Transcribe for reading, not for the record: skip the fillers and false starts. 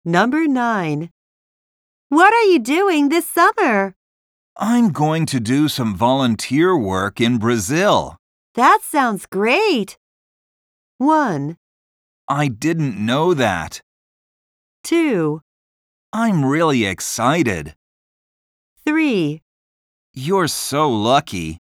Number 9. What are you doing this summer? I'm going to do some volunteer work in Brazil. That sounds great. 1, I didn't know that. 2, I'm really excited. 3. You're so lucky.